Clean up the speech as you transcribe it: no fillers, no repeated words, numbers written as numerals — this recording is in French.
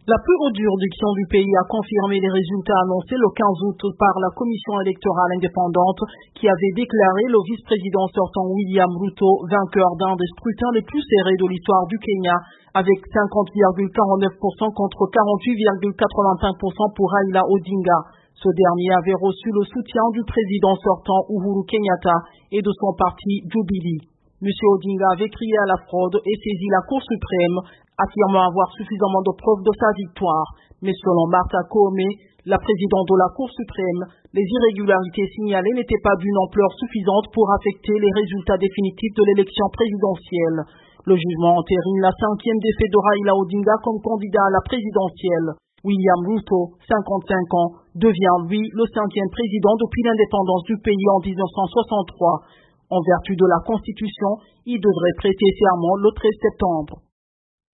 La plus haute juridiction du pays a confirmé les résultats annoncés le 15 août par la commission électorale indépendante qui avait déclaré le vice-président sortant William Ruto vainqueur d'un des scrutins les plus serrés de l'histoire du Kenya avec 50,49% contre 48,85% pour Raila Odinga. Ce dernier avait reçu le soutien du président sortant Uhuru Kenyatta et de son parti Jubilee. M. Odinga avait crié à la fraude et saisi la Cour suprême, affirmant avoir suffisamment de preuves de sa victoire. Mais selon Martha Koome, la présidente de la Cour suprême, les irrégularités signalées n'étaient pas d'une ampleur suffisante pour affecter les résultats définitifs de l'élection présidentielle. Le jugement entérine la 5e défaite de Raila Odinga comme candidat à la présidentielle. William Ruto, 55 ans, devient lui le 5e président depuis l'indépendance du pays en 1963. En vertu de la Constitution, il devrait prêter serment le 13 septembre.